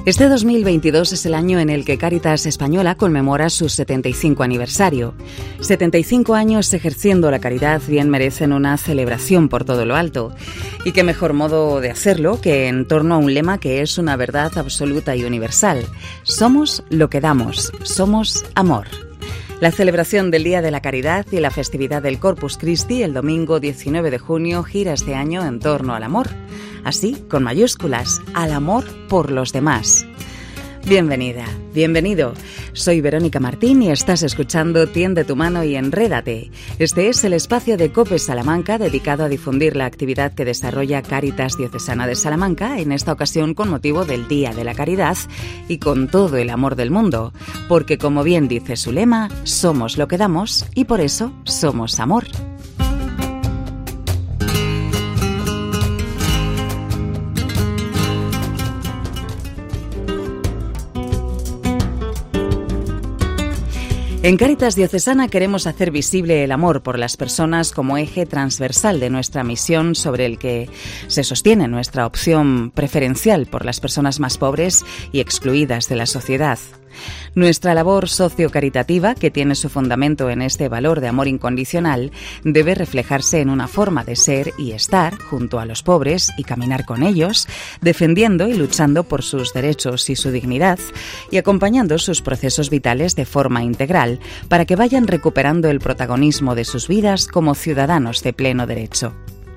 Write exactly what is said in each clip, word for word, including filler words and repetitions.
Este dos mil veintidós es el año en el que Cáritas Española conmemora su setenta y cinco aniversario. setenta y cinco años ejerciendo la caridad bien merecen una celebración por todo lo alto. Y qué mejor modo de hacerlo que en torno a un lema que es una verdad absoluta y universal. Somos lo que damos, somos amor. La celebración del Día de la Caridad y la festividad del Corpus Christi el domingo diecinueve de junio gira este año en torno al amor. Así, con mayúsculas, al amor por los demás. Bienvenida, bienvenido. Soy Verónica Martín y estás escuchando Tiende tu mano y enrédate. Este es el espacio de COPE Salamanca dedicado a difundir la actividad que desarrolla Cáritas Diocesana de Salamanca, en esta ocasión con motivo del Día de la Caridad y con todo el amor del mundo. Porque, como bien dice su lema, somos lo que damos y por eso somos amor. En Cáritas Diocesana queremos hacer visible el amor por las personas como eje transversal de nuestra misión, sobre el que se sostiene nuestra opción preferencial por las personas más pobres y excluidas de la sociedad. Nuestra labor sociocaritativa, que tiene su fundamento en este valor de amor incondicional, debe reflejarse en una forma de ser y estar junto a los pobres y caminar con ellos, defendiendo y luchando por sus derechos y su dignidad, y acompañando sus procesos vitales de forma integral, para que vayan recuperando el protagonismo de sus vidas como ciudadanos de pleno derecho.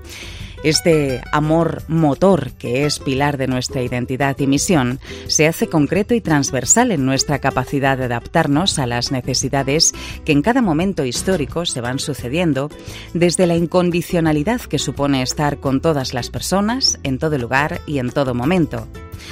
Este amor motor, que es pilar de nuestra identidad y misión, se hace concreto y transversal en nuestra capacidad de adaptarnos a las necesidades que en cada momento histórico se van sucediendo, desde la incondicionalidad que supone estar con todas las personas, en todo lugar y en todo momento.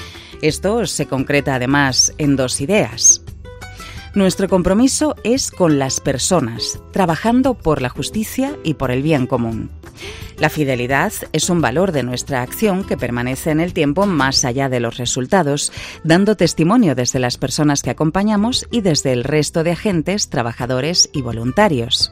Esto se concreta además en dos ideas. Nuestro compromiso es con las personas, trabajando por la justicia y por el bien común. La fidelidad es un valor de nuestra acción que permanece en el tiempo más allá de los resultados, dando testimonio desde las personas que acompañamos y desde el resto de agentes, trabajadores y voluntarios.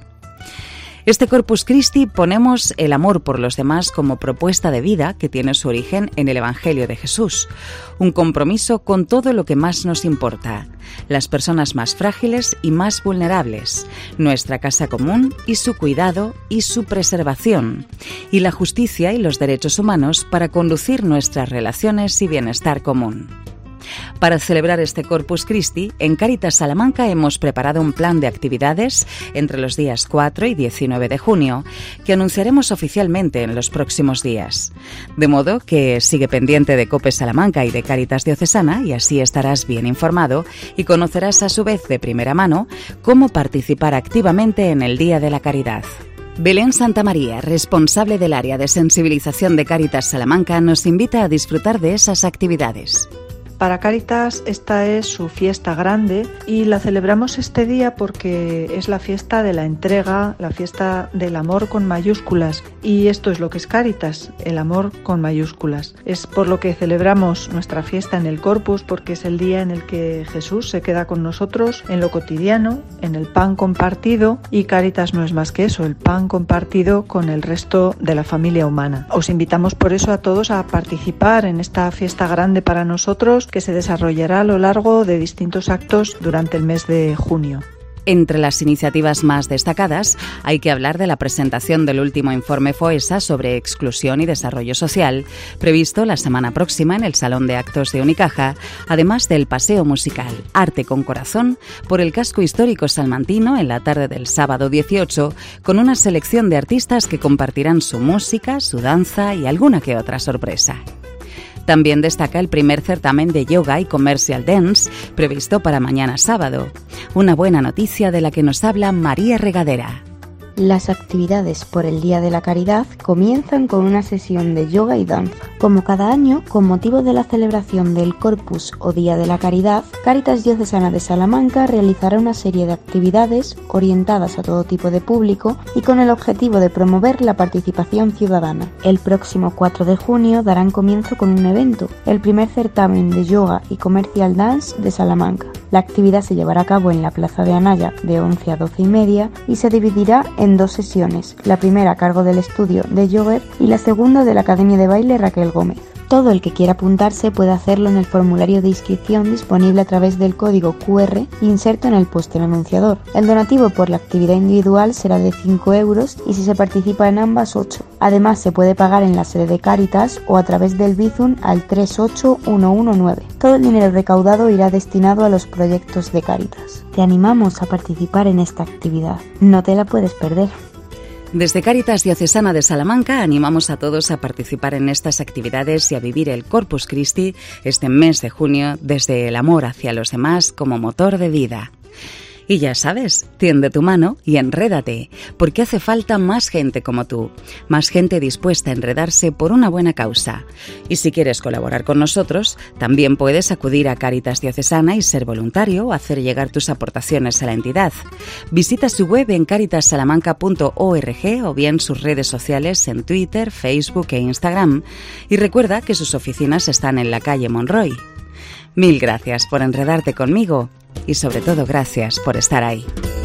Este Corpus Christi ponemos el amor por los demás como propuesta de vida que tiene su origen en el Evangelio de Jesús, un compromiso con todo lo que más nos importa, las personas más frágiles y más vulnerables, nuestra casa común y su cuidado y su preservación, y la justicia y los derechos humanos para conducir nuestras relaciones y bienestar común. Para celebrar este Corpus Christi, en Cáritas Salamanca hemos preparado un plan de actividades entre los días cuatro y diecinueve de junio, que anunciaremos oficialmente en los próximos días. De modo que sigue pendiente de COPE Salamanca y de Cáritas Diocesana y así estarás bien informado y conocerás a su vez de primera mano cómo participar activamente en el Día de la Caridad. Belén Santamaría, responsable del área de sensibilización de Cáritas Salamanca, nos invita a disfrutar de esas actividades. Para Cáritas esta es su fiesta grande y la celebramos este día porque es la fiesta de la entrega, la fiesta del amor con mayúsculas, y esto es lo que es Cáritas, el amor con mayúsculas. Es por lo que celebramos nuestra fiesta en el Corpus, porque es el día en el que Jesús se queda con nosotros en lo cotidiano, en el pan compartido, y Cáritas no es más que eso, el pan compartido con el resto de la familia humana. Os invitamos por eso a todos a participar en esta fiesta grande para nosotros, que se desarrollará a lo largo de distintos actos durante el mes de junio. Entre las iniciativas más destacadas hay que hablar de la presentación del último informe FOESA sobre exclusión y desarrollo social, previsto la semana próxima en el Salón de Actos de Unicaja, además del paseo musical Arte con Corazón por el casco histórico salmantino en la tarde del sábado dieciocho, con una selección de artistas que compartirán su música, su danza y alguna que otra sorpresa. También destaca el primer certamen de yoga y commercial dance previsto para mañana sábado. Una buena noticia de la que nos habla María Regadera. Las actividades por el Día de la Caridad comienzan con una sesión de yoga y danza. Como cada año, con motivo de la celebración del Corpus o Día de la Caridad, Cáritas Diocesana de Salamanca realizará una serie de actividades orientadas a todo tipo de público y con el objetivo de promover la participación ciudadana. El próximo cuatro de junio darán comienzo con un evento, el primer certamen de yoga y commercial dance de Salamanca. La actividad se llevará a cabo en la Plaza de Anaya de once a doce y media y se dividirá en dos sesiones, la primera a cargo del estudio de yoga y la segunda de la Academia de Baile Raquel Gómez. Todo el que quiera apuntarse puede hacerlo en el formulario de inscripción disponible a través del código cu erre inserto en el póster anunciador. El donativo por la actividad individual será de cinco euros y si se participa en ambas, ocho. Además, se puede pagar en la sede de Cáritas o a través del Bizum al tres ocho uno uno nueve. Todo el dinero recaudado irá destinado a los proyectos de Cáritas. Te animamos a participar en esta actividad. No te la puedes perder. Desde Cáritas Diocesana de Salamanca animamos a todos a participar en estas actividades y a vivir el Corpus Christi este mes de junio desde el amor hacia los demás como motor de vida. Y ya sabes, tiende tu mano y enrédate, porque hace falta más gente como tú, más gente dispuesta a enredarse por una buena causa. Y si quieres colaborar con nosotros, también puedes acudir a Cáritas Diocesana y ser voluntario o hacer llegar tus aportaciones a la entidad. Visita su web en caritas salamanca punto org o bien sus redes sociales en Twitter, Facebook e Instagram. Y recuerda que sus oficinas están en la calle Monroy. Mil gracias por enredarte conmigo. Y sobre todo, gracias por estar ahí.